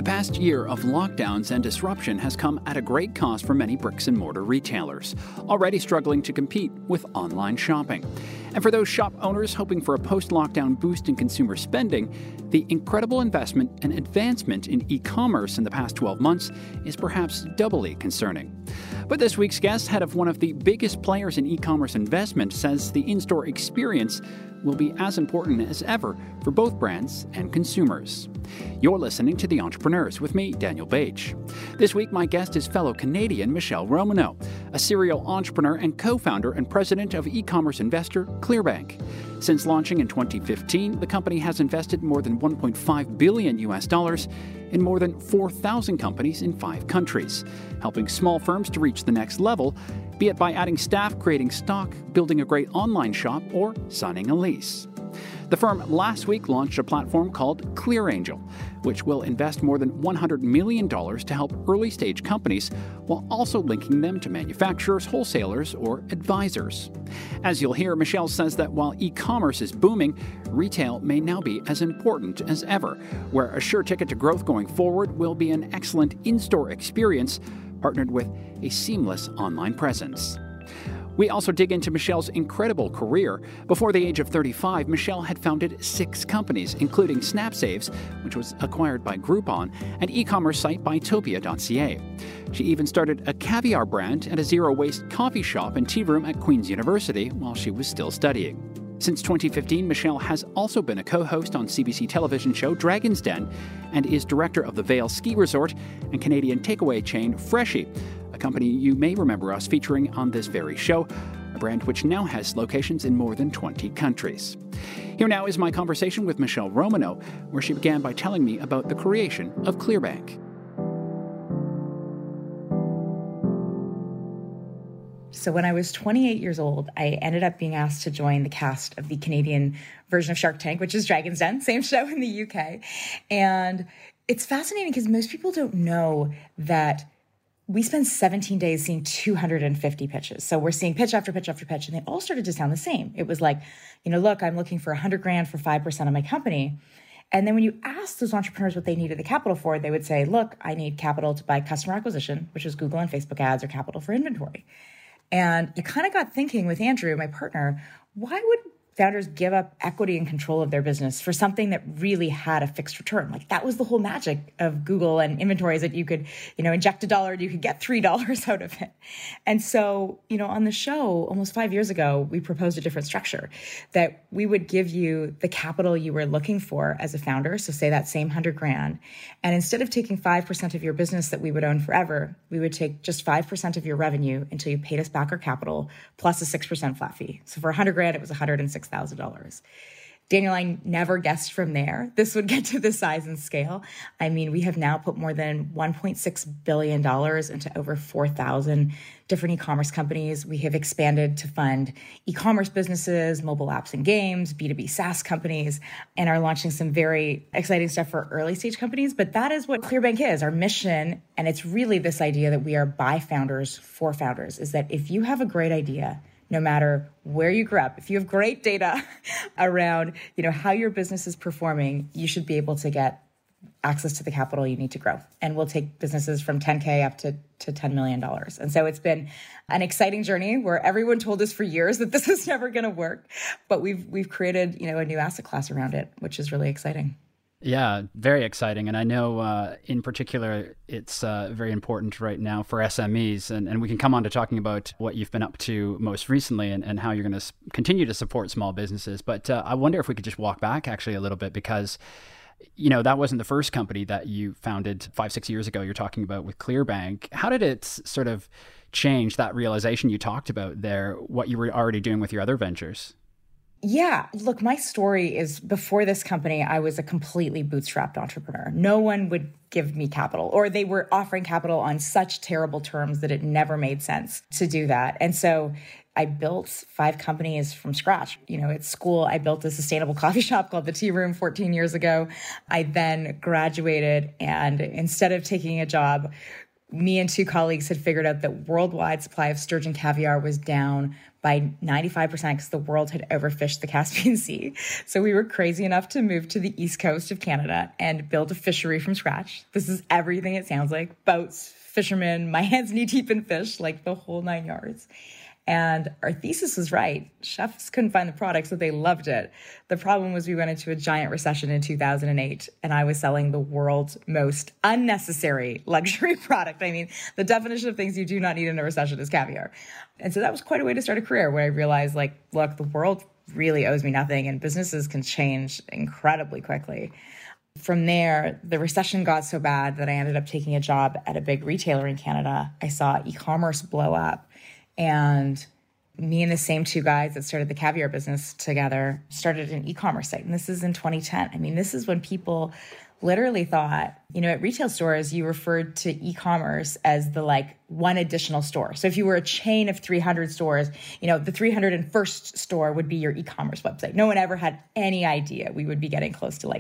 past year of lockdowns and disruption has come at a great cost for many bricks and mortar retailers, already struggling to compete with online shopping. And for those shop owners hoping for a post-lockdown boost in consumer spending, the incredible investment and advancement in e-commerce in the past 12 months is perhaps doubly concerning. But this week's guest, head of one of the biggest players in e-commerce investment, says the in-store experience will be as important as ever for both brands and consumers. You're listening to The Entrepreneurs with me, Daniel Bage. This week, my guest is fellow Canadian Michelle Romanow, a serial entrepreneur and co-founder and president of e-commerce investor Clearbank. Since launching in 2015, the company has invested more than $1.5 billion in more than 4,000 companies in 5 countries, helping small firms to reach the next level, be it by adding staff, creating stock, building a great online shop, or signing a lease. The firm last week launched a platform called ClearAngel, which will invest more than $100 million to help early-stage companies while also linking them to manufacturers, wholesalers, or advisors. As you'll hear, Michelle says that while e-commerce is booming, retail may now be as important as ever, where a sure ticket to growth going forward will be an excellent in-store experience partnered with a seamless online presence. We also dig into Michelle's incredible career. Before the age of 35, Michelle had founded 6 companies, including SnapSaves, which was acquired by Groupon, and e-commerce site Buytopia.ca. She even started a caviar brand and a zero-waste coffee shop and tea room at Queen's University while she was still studying. Since 2015, Michelle has also been a co-host on CBC television show Dragon's Den and is director of the Vail Ski Resort and Canadian takeaway chain Freshii, a company you may remember us featuring on this very show, a brand which now has locations in more than 20 countries. Here now is my conversation with Michelle Romanow, where she began by telling me about the creation of Clearbank. So when I was 28 years old, I ended up being asked to join the cast of the Canadian version of Shark Tank, which is Dragon's Den, same show in the UK. And it's fascinating because most people don't know that we spent 17 days seeing 250 pitches. So we're seeing pitch after pitch after pitch, and they all started to sound the same. It was like, look, I'm looking for $100,000 for 5% of my company. And then when you ask those entrepreneurs what they needed the capital for, they would say, look, I need capital to buy customer acquisition, which is Google and Facebook ads, or capital for inventory. And I kind of got thinking with Andrew, my partner, why would founders give up equity and control of their business for something that really had a fixed return? Like, that was the whole magic of Google and inventory, is that you could, inject $1 and you could get $3 out of it. And so, on the show almost 5 years ago, we proposed a different structure, that we would give you the capital you were looking for as a founder. So say that same $100,000. And instead of taking 5% of your business that we would own forever, we would take just 5% of your revenue until you paid us back our capital plus a 6% flat fee. So for $100,000, it was $106,000. Daniel and I never guessed from there this would get to the size and scale. I mean, we have now put more than $1.6 billion into over 4,000 different e-commerce companies. We have expanded to fund e-commerce businesses, mobile apps and games, B2B SaaS companies, and are launching some very exciting stuff for early stage companies. But that is what Clearbank is, our mission. And it's really this idea that we are by founders for founders, is that if you have a great idea, no matter where you grew up, if you have great data around, how your business is performing, you should be able to get access to the capital you need to grow. And we'll take businesses from 10K up to $10 million. And so it's been an exciting journey where everyone told us for years that this is never going to work, but we've created, a new asset class around it, which is really exciting. Yeah, very exciting. And I know in particular, it's very important right now for SMEs. And we can come on to talking about what you've been up to most recently and how you're going to continue to support small businesses. But I wonder if we could just walk back actually a little bit, because, that wasn't the first company that you founded 5-6 years ago. You're talking about with Clearbank. How did it sort of change that realization you talked about there, what you were already doing with your other ventures? Yeah, look, my story is, before this company, I was a completely bootstrapped entrepreneur. No one would give me capital, or they were offering capital on such terrible terms that it never made sense to do that. And so I built 5 companies from scratch. At school, I built a sustainable coffee shop called The Tea Room 14 years ago. I then graduated, and instead of taking a job me and two colleagues had figured out that worldwide supply of sturgeon caviar was down by 95% because the world had overfished the Caspian Sea. So we were crazy enough to move to the east coast of Canada and build a fishery from scratch. This is everything it sounds like. Boats, fishermen, my hands knee deep in fish, like the whole 9 yards. And our thesis was right. Chefs couldn't find the product, so they loved it. The problem was we went into a giant recession in 2008, and I was selling the world's most unnecessary luxury product. I mean, the definition of things you do not need in a recession is caviar. And so that was quite a way to start a career where I realized, like, look, the world really owes me nothing, and businesses can change incredibly quickly. From there, the recession got so bad that I ended up taking a job at a big retailer in Canada. I saw e-commerce blow up. And me and the same two guys that started the caviar business together started an e-commerce site. And this is in 2010. I mean, this is when people literally thought, at retail stores, you referred to e-commerce as the one additional store. So if you were a chain of 300 stores, the 301st store would be your e-commerce website. No one ever had any idea we would be getting close to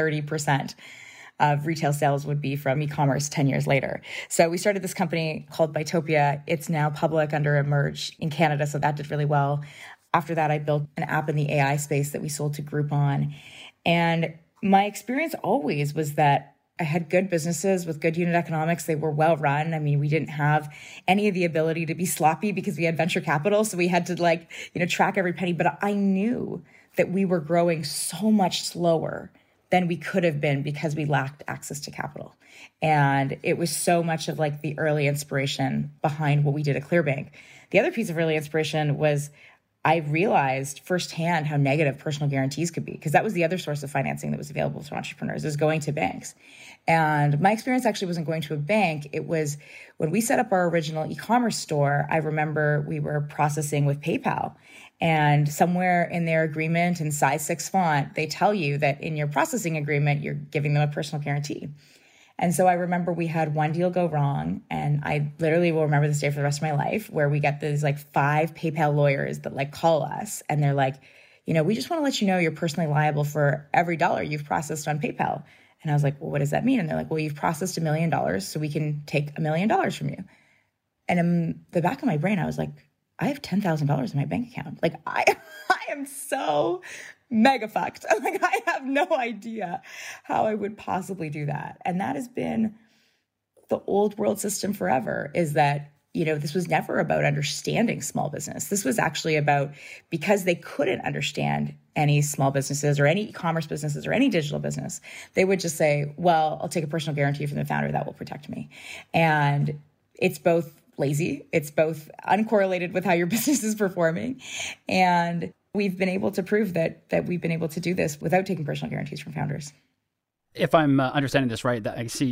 30% of retail sales would be from e-commerce 10 years later. So we started this company called Bytopia. It's now public under Emerge in Canada, so that did really well. After that, I built an app in the AI space that we sold to Groupon. And my experience always was that I had good businesses with good unit economics. They were well run. I mean, we didn't have any of the ability to be sloppy because we had venture capital. So we had to track every penny. But I knew that we were growing so much slower than we could have been because we lacked access to capital. And it was so much of the early inspiration behind what we did at ClearBank. The other piece of early inspiration was I realized firsthand how negative personal guarantees could be, because that was the other source of financing that was available to entrepreneurs, is going to banks. And my experience actually wasn't going to a bank. It was when we set up our original e-commerce store, I remember we were processing with PayPal. And somewhere in their agreement in size 6 font, they tell you that in your processing agreement, you're giving them a personal guarantee. And so I remember we had one deal go wrong, and I literally will remember this day for the rest of my life, where we get these 5 PayPal lawyers that call us, and they're like, we just want to let you know you're personally liable for every dollar you've processed on PayPal. And I was like, well, what does that mean? And they're like, well, you've processed $1 million, so we can take $1 million from you. And in the back of my brain, I was like, I have $10,000 in my bank account. I am so mega fucked. I have no idea how I would possibly do that. And that has been the old world system forever, is that, this was never about understanding small business. This was actually about, because they couldn't understand any small businesses or any e-commerce businesses or any digital business, they would just say, well, I'll take a personal guarantee from the founder that will protect me. And it's both lazy. It's both uncorrelated with how your business is performing. And we've been able to prove that we've been able to do this without taking personal guarantees from founders. If I'm understanding this right,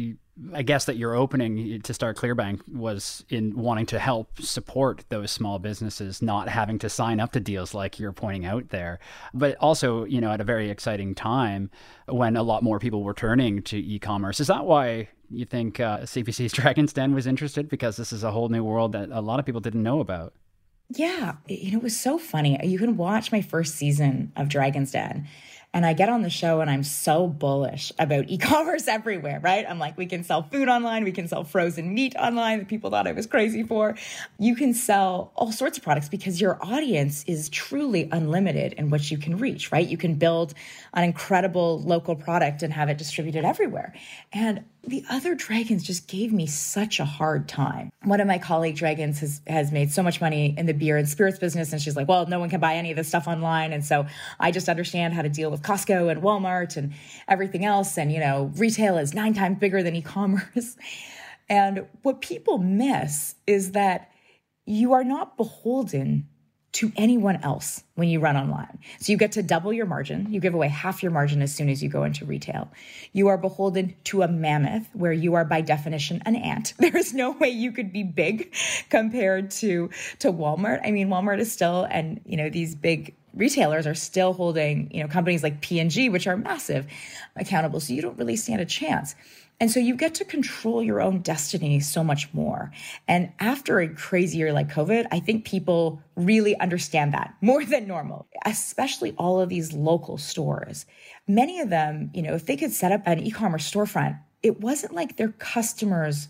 I guess that your opening to start ClearBank was in wanting to help support those small businesses, not having to sign up to deals like you're pointing out there. But also, at a very exciting time when a lot more people were turning to e-commerce. Is that why you think CVC's Dragon's Den was interested? Because this is a whole new world that a lot of people didn't know about. Yeah, it was so funny. You can watch my first season of Dragon's Den, and I get on the show and I'm so bullish about e-commerce everywhere, right? I'm like, we can sell food online. We can sell frozen meat online that people thought I was crazy for. You can sell all sorts of products because your audience is truly unlimited in what you can reach, right? You can build an incredible local product and have it distributed everywhere. And the other dragons just gave me such a hard time. One of my colleague dragons has made so much money in the beer and spirits business. And she's like, well, no one can buy any of this stuff online. And so I just understand how to deal with Costco and Walmart and everything else. And, retail is 9 times bigger than e-commerce. And what people miss is that you are not beholden to anyone else when you run online. So you get to double your margin. You give away half your margin as soon as you go into retail. You are beholden to a mammoth where you are by definition an ant. There is no way you could be big compared to Walmart. I mean, Walmart is still, and these big retailers are still holding, companies like P&G, which are massive, accountable. So you don't really stand a chance. And so you get to control your own destiny so much more. And after a crazy year like COVID, I think people really understand that more than normal, especially all of these local stores. Many of them, if they could set up an e-commerce storefront, it wasn't like their customers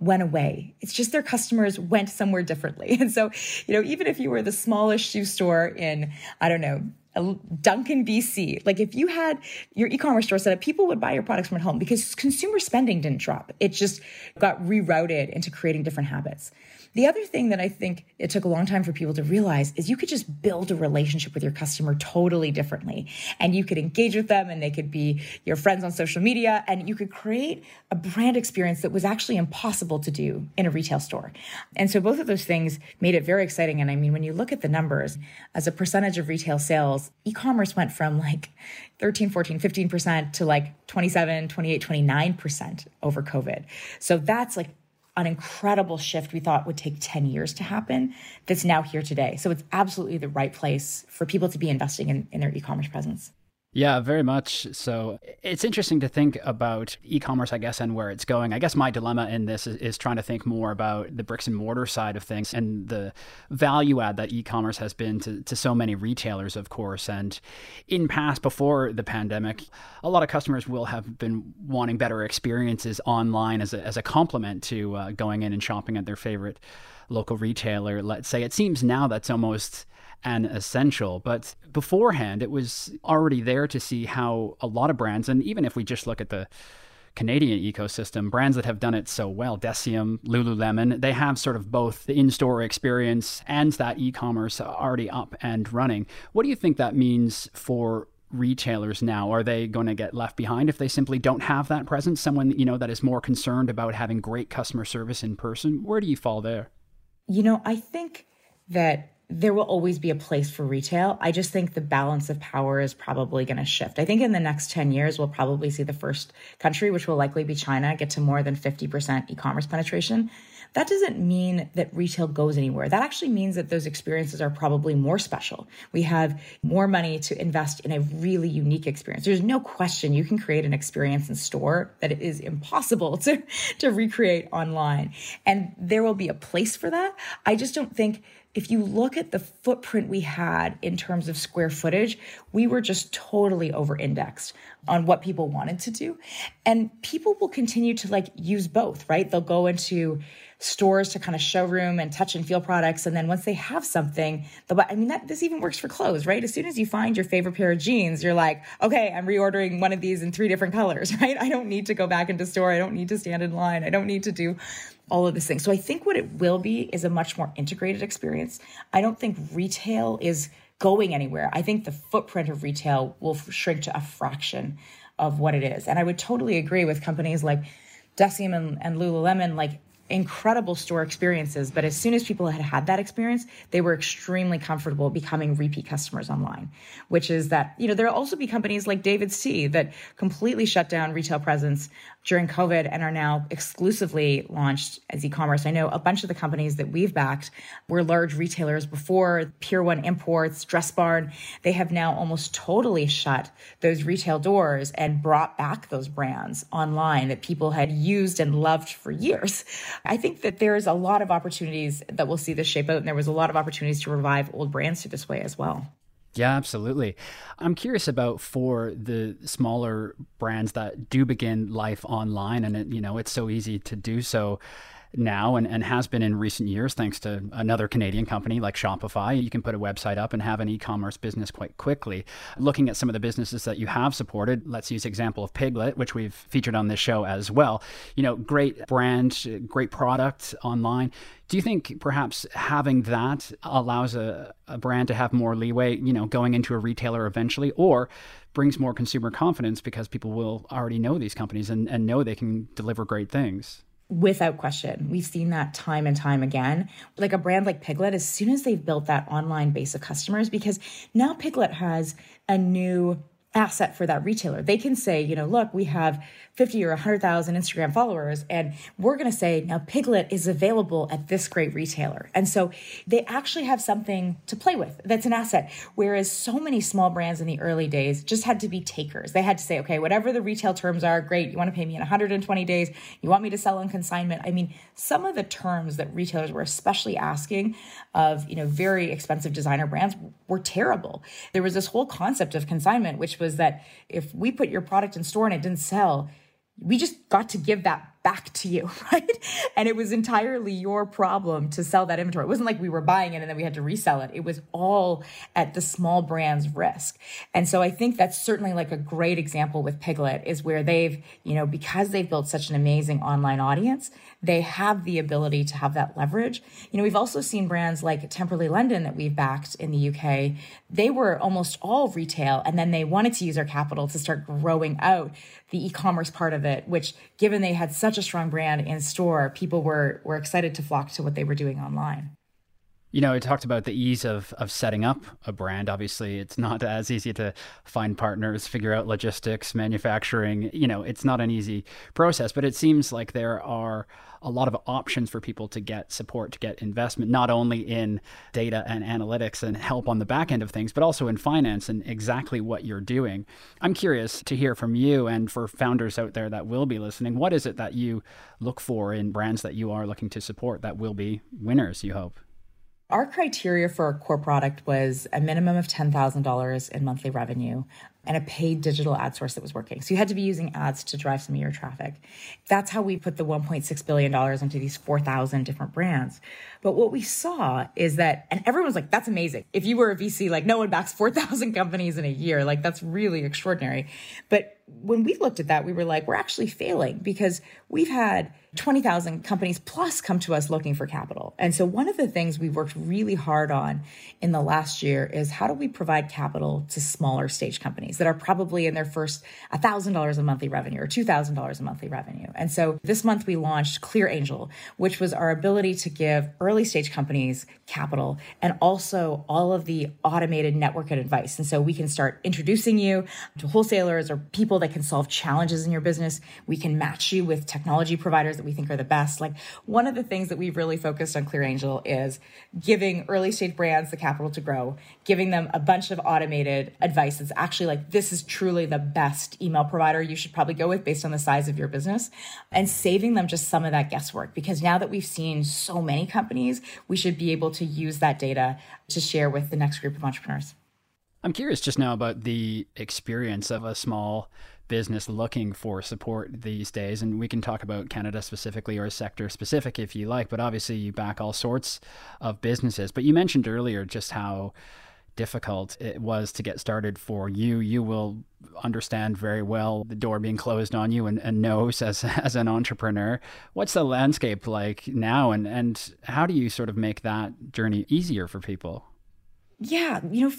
went away. It's just their customers went somewhere differently. And so, even if you were the smallest shoe store in, I don't know, Duncan, BC, like if you had your e-commerce store set up, people would buy your products from at home because consumer spending didn't drop. It just got rerouted into creating different habits. The other thing that I think it took a long time for people to realize is you could just build a relationship with your customer totally differently. And you could engage with them and they could be your friends on social media, and you could create a brand experience that was actually impossible to do in a retail store. And so both of those things made it very exciting. And I mean, when you look at the numbers as a percentage of retail sales, e-commerce went from like 13, 14, 15% to like 27, 28, 29% over COVID. So that's like an incredible shift we thought would take 10 years to happen that's now here today. So it's absolutely the right place for people to be investing in their e-commerce presence. Yeah, very much so. It's interesting to think about e-commerce, I guess, and where it's going. I guess my dilemma in this is trying to think more about the bricks and mortar side of things and the value add that e-commerce has been to so many retailers, of course. And in past, before the pandemic, a lot of customers will have been wanting better experiences online as a complement to going in and shopping at their favorite local retailer. Let's say it seems now that's almost an essential, but beforehand it was already there to see how a lot of brands, and even if we just look at the Canadian ecosystem, brands that have done it so well, Deciem, Lululemon, they have sort of both the in-store experience and that e-commerce already up and running. What do you think that means for retailers now? Are they going to get left behind if they simply don't have that presence? Someone, that is more concerned about having great customer service in person? Where do you fall there? I think that there will always be a place for retail. I just think the balance of power is probably going to shift. I think in the next 10 years, we'll probably see the first country, which will likely be China, get to more than 50% e-commerce penetration. That doesn't mean that retail goes anywhere. That actually means that those experiences are probably more special. We have more money to invest in a really unique experience. There's no question you can create an experience in store that is impossible to recreate online. And there will be a place for that. I just don't think, if you look at the footprint we had in terms of square footage, we were just totally over-indexed on what people wanted to do. And people will continue to use both, right? They'll go into stores to kind of showroom and touch and feel products. And then once they have something, this even works for clothes, right? As soon as you find your favorite pair of jeans, you're like, okay, I'm reordering one of these in 3 different colors, right? I don't need to go back into store. I don't need to stand in line. I don't need to do all of these things. So I think what it will be is a much more integrated experience. I don't think retail is going anywhere. I think the footprint of retail will shrink to a fraction of what it is. And I would totally agree with companies like Deciem and Lululemon, incredible store experiences. But as soon as people had that experience, they were extremely comfortable becoming repeat customers online, which is that, there'll also be companies like DAVIDsTEA that completely shut down retail presence during COVID and are now exclusively launched as e-commerce. I know a bunch of the companies that we've backed were large retailers before, Pier 1 Imports, Dress Barn. They have now almost totally shut those retail doors and brought back those brands online that people had used and loved for years. I think that there's a lot of opportunities that we'll see this shape out, and there was a lot of opportunities to revive old brands through this way as well. Yeah, absolutely. I'm curious about for the smaller brands that do begin life online, and it's so easy to do so now and has been in recent years thanks to another Canadian company like Shopify. You can put a website up and have an e-commerce business quite quickly. Looking at some of the businesses that you have supported, let's use the example of Piglet, which we've featured on this show as well. Great brand, great product online. Do you think perhaps having that allows a brand to have more leeway, going into a retailer eventually, or brings more consumer confidence because people will already know these companies and know they can deliver great things? Without question. We've seen that time and time again. Like a brand like Piglet, as soon as they've built that online base of customers, because now Piglet has a new asset for that retailer. They can say, look, we have 50 or 100,000 Instagram followers, and we're going to say, now Piglet is available at this great retailer. And so they actually have something to play with that's an asset. Whereas so many small brands in the early days just had to be takers. They had to say, okay, whatever the retail terms are, great. You want to pay me in 120 days. You want me to sell on consignment. I mean, some of the terms that retailers were especially asking of, very expensive designer brands were terrible. There was this whole concept of consignment, which was that if we put your product in store and it didn't sell, we just got to give that back to you, right? And it was entirely your problem to sell that inventory. It wasn't like we were buying it and then we had to resell it. It was all at the small brand's risk. And so I think that's certainly like a great example with Piglet is where they've, because they've built such an amazing online audience, they have the ability to have that leverage. We've also seen brands like Temperley London that we've backed in the UK. They were almost all retail, and then they wanted to use our capital to start growing out the e-commerce part of it, which, given they had such a strong brand in store, people were excited to flock to what they were doing online. You talked about the ease of setting up a brand. Obviously, it's not as easy to find partners, figure out logistics, manufacturing. It's not an easy process, but it seems like there are a lot of options for people to get support, to get investment, not only in data and analytics and help on the back end of things, but also in finance and exactly what you're doing. I'm curious to hear from you, and for founders out there that will be listening, what is it that you look for in brands that you are looking to support that will be winners, you hope? Our criteria for our core product was a minimum of $10,000 in monthly revenue and a paid digital ad source that was working. So you had to be using ads to drive some of your traffic. That's how we put the $1.6 billion into these 4,000 different brands. But what we saw is that, and everyone's like, that's amazing. If you were a VC, like no one backs 4,000 companies in a year. Like that's really extraordinary. But when we looked at that, we were like, we're actually failing because we've had 20,000 companies plus come to us looking for capital. And so one of the things we've worked really hard on in the last year is how do we provide capital to smaller stage companies that are probably in their first $1,000 a monthly revenue or $2,000 a monthly revenue. And so this month we launched Clear Angel, which was our ability to give early stage companies capital and also all of the automated network and advice. And so we can start introducing you to wholesalers or people that can solve challenges in your business. We can match you with technology providers that we think are the best. Like one of the things that we've really focused on Clear Angel is giving early stage brands the capital to grow, giving them a bunch of automated advice that's actually like, this is truly the best email provider you should probably go with based on the size of your business, and saving them just some of that guesswork. Because now that we've seen so many companies, we should be able to use that data to share with the next group of entrepreneurs. I'm curious just now about the experience of a small business looking for support these days. And we can talk about Canada specifically or sector specific if you like, but obviously you back all sorts of businesses. But you mentioned earlier just how difficult it was to get started for you. You will understand very well the door being closed on you and no's as an entrepreneur. What's the landscape like now, and how do you sort of make that journey easier for people? Yeah,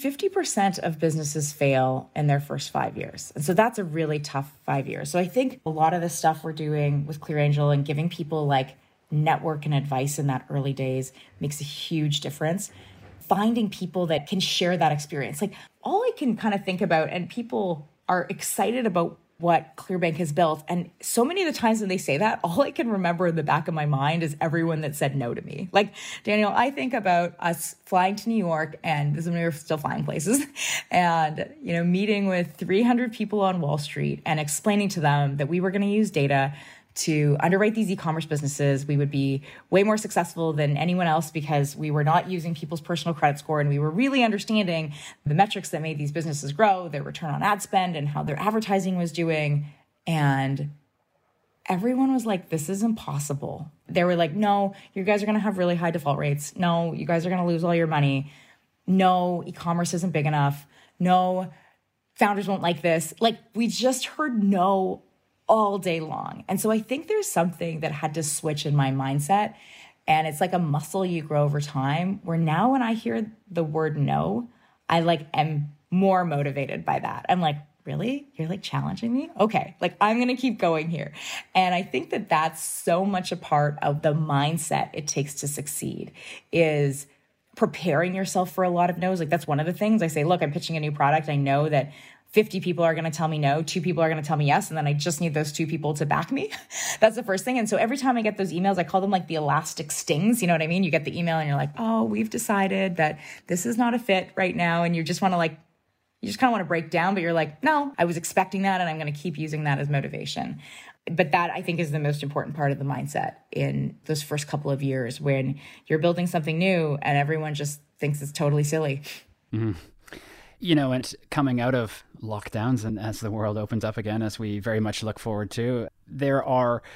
50% of businesses fail in their first 5 years. And so that's a really tough 5 years. So I think a lot of the stuff we're doing with Clear Angel and giving people like network and advice in that early days makes a huge difference. Finding people that can share that experience. Like all I can kind of think about, and people are excited about what ClearBank has built. And so many of the times when they say that, all I can remember in the back of my mind is everyone that said no to me. Like, Daniel, I think about us flying to New York, and this is when we were still flying places, and, meeting with 300 people on Wall Street and explaining to them that we were going to use data to underwrite these e-commerce businesses. We would be way more successful than anyone else because we were not using people's personal credit score, and we were really understanding the metrics that made these businesses grow, their return on ad spend and how their advertising was doing. And everyone was like, this is impossible. They were like, no, you guys are going to have really high default rates. No, you guys are going to lose all your money. No, e-commerce isn't big enough. No, founders won't like this. Like, we just heard no all day long. And so I think there's something that had to switch in my mindset. And it's like a muscle you grow over time, where now when I hear the word no, I am more motivated by that. I'm like, really? You're challenging me? Okay. I'm going to keep going here. And I think that that's so much a part of the mindset it takes to succeed, is preparing yourself for a lot of no's. That's one of the things I say, look, I'm pitching a new product. I know that 50 people are going to tell me no, 2 people are going to tell me yes, and then I just need those 2 people to back me. That's the first thing. And so every time I get those emails, I call them the elastic stings. You know what I mean? You get the email and you're like, oh, we've decided that this is not a fit right now. And you just want to you just kind of want to break down, but you're like, no, I was expecting that and I'm going to keep using that as motivation. But that, I think, is the most important part of the mindset in those first couple of years when you're building something new and everyone just thinks it's totally silly. Mm-hmm. And coming out of lockdowns and as the world opens up again, as we very much look forward to, there are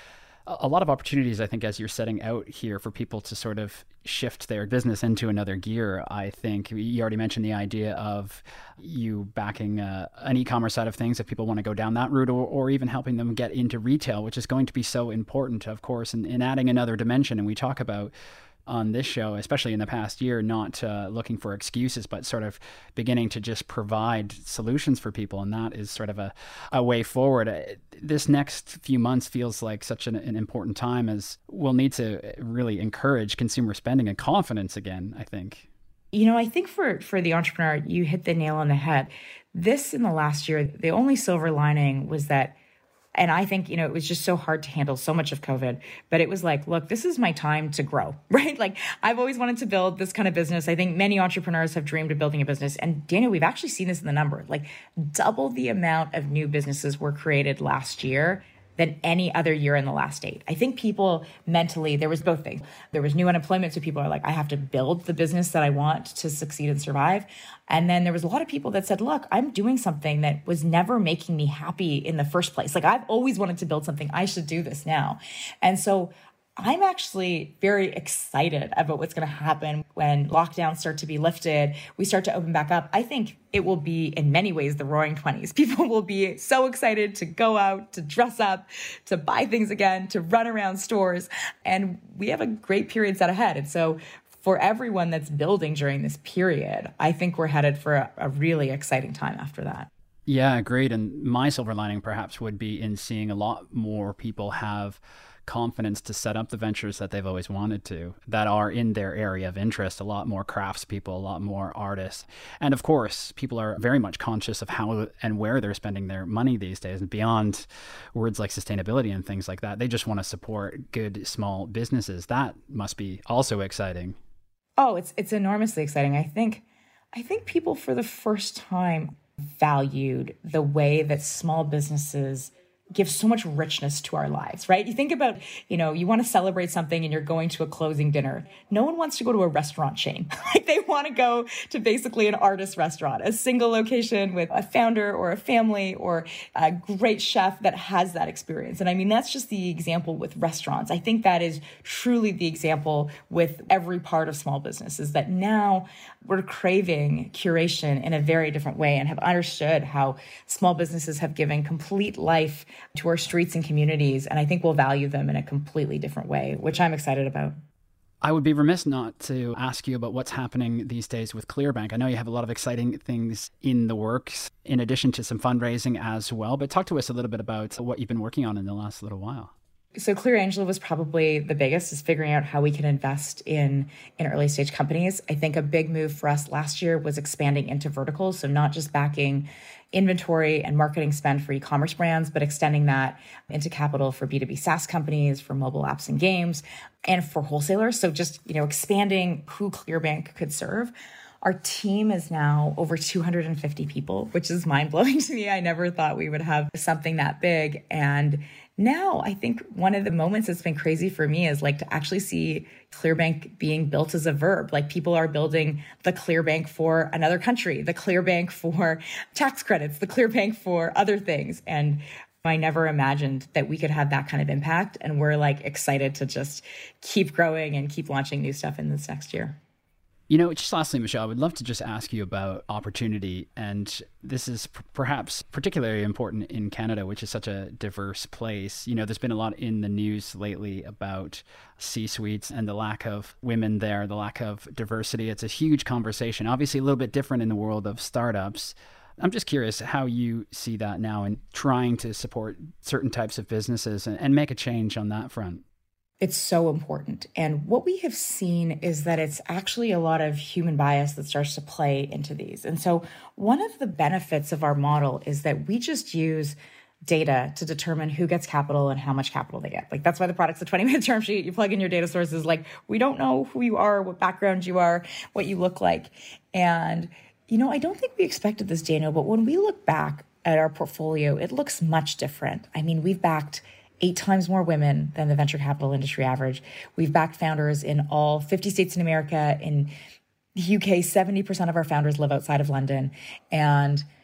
a lot of opportunities, I think, as you're setting out here for people to sort of shift their business into another gear. I think you already mentioned the idea of you backing an e-commerce side of things if people want to go down that route, or even helping them get into retail, which is going to be so important, of course, and adding another dimension. And we talk about on this show, especially in the past year, not looking for excuses, but sort of beginning to just provide solutions for people. And that is sort of a way forward. This next few months feels like such an important time, as we'll need to really encourage consumer spending and confidence again, I think. I think for the entrepreneur, you hit the nail on the head. This in the last year, the only silver lining was that, and I think, it was just so hard to handle so much of COVID, but it was like, look, this is my time to grow, right? Like, I've always wanted to build this kind of business. I think many entrepreneurs have dreamed of building a business. And Daniel, we've actually seen this in the number, like double the amount of new businesses were created last year than any other year in the last 8. I think people mentally, there was both things. There was new unemployment, so people are like, I have to build the business that I want to succeed and survive. And then there was a lot of people that said, look, I'm doing something that was never making me happy in the first place. Like, I've always wanted to build something. I should do this now. And so I'm actually very excited about what's going to happen when lockdowns start to be lifted. We start to open back up. I think it will be, in many ways, the roaring 20s. People will be so excited to go out, to dress up, to buy things again, to run around stores. And we have a great period set ahead. And so for everyone that's building during this period, I think we're headed for a really exciting time after that. Yeah, agreed. And my silver lining perhaps would be in seeing a lot more people have confidence to set up the ventures that they've always wanted to, that are in their area of interest. A lot more craftspeople, a lot more artists. And of course, people are very much conscious of how and where they're spending their money these days. And beyond words like sustainability and things like that, they just want to support good small businesses. That must be also exciting. Oh, it's enormously exciting. I think people for the first time valued the way that small businesses give so much richness to our lives, right? You think about, you want to celebrate something and you're going to a closing dinner. No one wants to go to a restaurant chain. Like, they want to go to basically an artist restaurant, a single location with a founder or a family or a great chef that has that experience. And I mean, that's just the example with restaurants. I think that is truly the example with every part of small business, is that now we're craving curation in a very different way and have understood how small businesses have given complete life to our streets and communities. And I think we'll value them in a completely different way, which I'm excited about. I would be remiss not to ask you about what's happening these days with Clearbank. I know you have a lot of exciting things in the works, in addition to some fundraising as well. But talk to us a little bit about what you've been working on in the last little while. So Clear Angel was probably the biggest, is figuring out how we can invest in early stage companies. I think a big move for us last year was expanding into verticals. So not just backing inventory and marketing spend for e-commerce brands, but extending that into capital for B2B SaaS companies, for mobile apps and games, and for wholesalers. So just, expanding who Clearbank could serve. Our team is now over 250 people, which is mind-blowing to me. I never thought we would have something that big. And now I think one of the moments that's been crazy for me is like to actually see Clearbank being built as a verb. Like, people are building the Clearbank for another country, the Clearbank for tax credits, the Clearbank for other things. And I never imagined that we could have that kind of impact. And we're like excited to just keep growing and keep launching new stuff in this next year. Just lastly, Michelle, I would love to just ask you about opportunity. And this is perhaps particularly important in Canada, which is such a diverse place. There's been a lot in the news lately about C-suites and the lack of women there, the lack of diversity. It's a huge conversation, obviously a little bit different in the world of startups. I'm just curious how you see that now in trying to support certain types of businesses and make a change on that front. It's so important. And what we have seen is that it's actually a lot of human bias that starts to play into these. And so one of the benefits of our model is that we just use data to determine who gets capital and how much capital they get. Like, that's why the product's a 20-minute term sheet. You plug in your data sources. Like, we don't know who you are, what background you are, what you look like. And, I don't think we expected this, Daniel, but when we look back at our portfolio, it looks much different. I mean, we've backed 8 times more women than the venture capital industry average. We've backed founders in all 50 states in America. In the UK, 70% of our founders live outside of London. And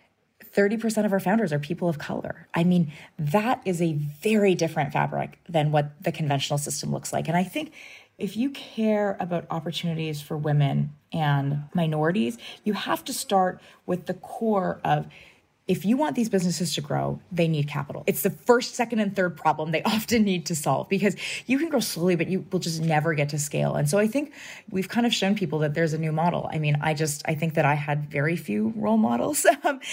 30% of our founders are people of color. I mean, that is a very different fabric than what the conventional system looks like. And I think if you care about opportunities for women and minorities, you have to start with the core of, if you want these businesses to grow, they need capital. It's the first, second, and third problem they often need to solve, because you can grow slowly, but you will just never get to scale. And so I think we've kind of shown people that there's a new model. I mean, I think that I had very few role models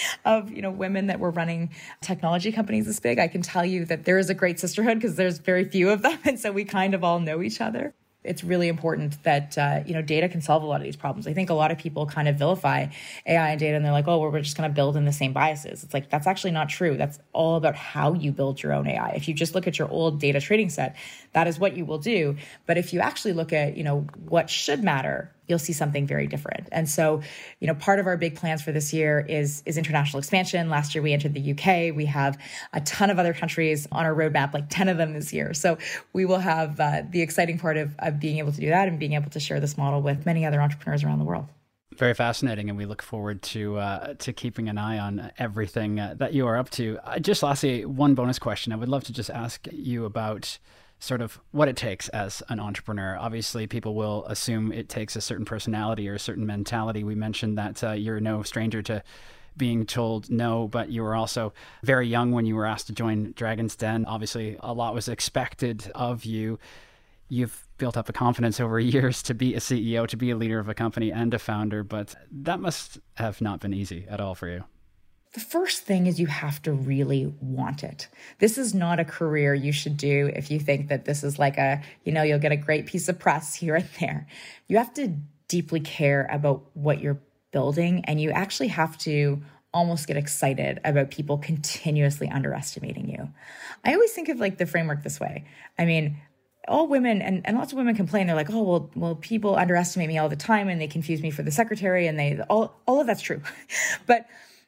of women that were running technology companies this big. I can tell you that there is a great sisterhood because there's very few of them. And so we kind of all know each other. It's really important that, data can solve a lot of these problems. I think a lot of people kind of vilify AI and data, and they're like, oh, well, we're just going to build in the same biases. It's like, that's actually not true. That's all about how you build your own AI. If you just look at your old data trading set, that is what you will do. But if you actually look at, what should matter, you'll see something very different. And so, part of our big plans for this year is international expansion. Last year, we entered the UK. We have a ton of other countries on our roadmap, like 10 of them this year. So we will have the exciting part of being able to do that and being able to share this model with many other entrepreneurs around the world. Very fascinating, and we look forward to keeping an eye on everything that you are up to. Just lastly, one bonus question. I would love to just ask you about sort of what it takes as an entrepreneur. Obviously, people will assume it takes a certain personality or a certain mentality. We mentioned that you're no stranger to being told no, but you were also very young when you were asked to join Dragon's Den. Obviously, a lot was expected of you. You've built up a confidence over years to be a CEO, to be a leader of a company and a founder, but that must have not been easy at all for you. The first thing is you have to really want it. This is not a career you should do if you think that this is like you'll get a great piece of press here and there. You have to deeply care about what you're building, and you actually have to almost get excited about people continuously underestimating you. I always think of the framework this way. I mean, all women, and lots of women complain, they're like, oh, well, people underestimate me all the time and they confuse me for the secretary, and all of that's true. But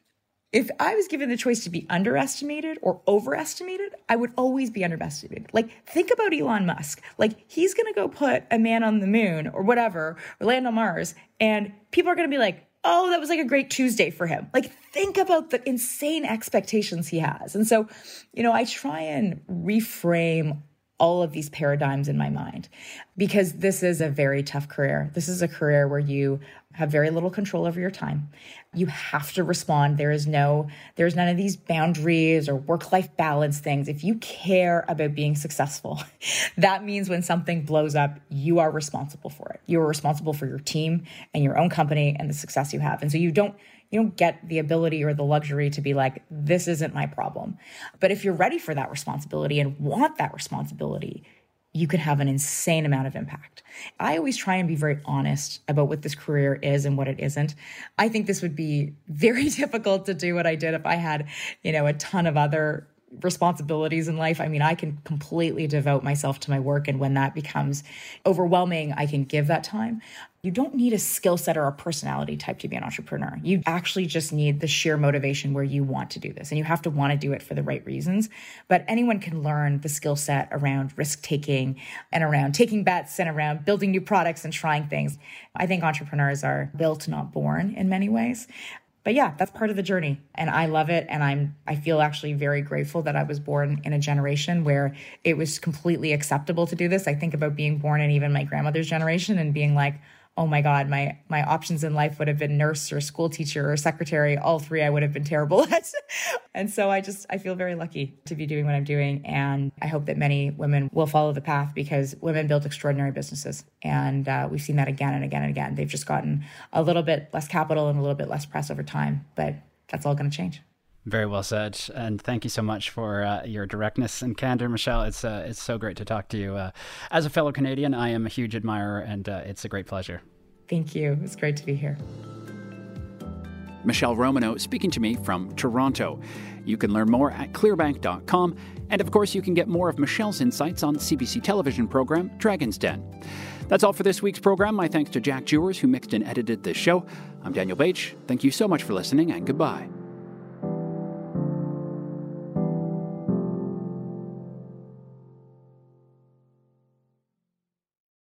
if I was given the choice to be underestimated or overestimated, I would always be underestimated. Think about Elon Musk. He's going to go put a man on the moon or whatever, or land on Mars, and people are going to be like, oh, that was a great Tuesday for him. Think about the insane expectations he has. And so, I try and reframe all of these paradigms in my mind, because this is a very tough career. This is a career where you have very little control over your time. You have to respond. There's none of these boundaries or work-life balance things. If you care about being successful, that means when something blows up, you are responsible for it. You are responsible for your team and your own company and the success you have. And so you don't get the ability or the luxury to be like, this isn't my problem. But if you're ready for that responsibility and want that responsibility, you can have an insane amount of impact. I always try and be very honest about what this career is and what it isn't. I think this would be very difficult to do what I did if I had, a ton of other responsibilities in life. I mean, I can completely devote myself to my work, and when that becomes overwhelming, I can give that time. You don't need a skill set or a personality type to be an entrepreneur. You actually just need the sheer motivation where you want to do this, and you have to want to do it for the right reasons. But anyone can learn the skill set around risk-taking and around taking bets and around building new products and trying things. I think entrepreneurs are built, not born in many ways. But yeah, that's part of the journey, and I love it. And I feel actually very grateful that I was born in a generation where it was completely acceptable to do this. I think about being born in even my grandmother's generation and being like, oh my God, my options in life would have been nurse or school teacher or secretary. All three I would have been terrible at. And so I feel very lucky to be doing what I'm doing. And I hope that many women will follow the path, because women build extraordinary businesses. And we've seen that again and again and again. They've just gotten a little bit less capital and a little bit less press over time, but that's all going to change. Very well said. And thank you so much for your directness and candor, Michelle. It's so great to talk to you. As a fellow Canadian, I am a huge admirer, and it's a great pleasure. Thank you. It's great to be here. Michelle Romanow speaking to me from Toronto. You can learn more at clearbank.com. And of course, you can get more of Michelle's insights on CBC television program Dragon's Den. That's all for this week's program. My thanks to Jack Jewers, who mixed and edited this show. I'm Daniel Bache. Thank you so much for listening, and goodbye.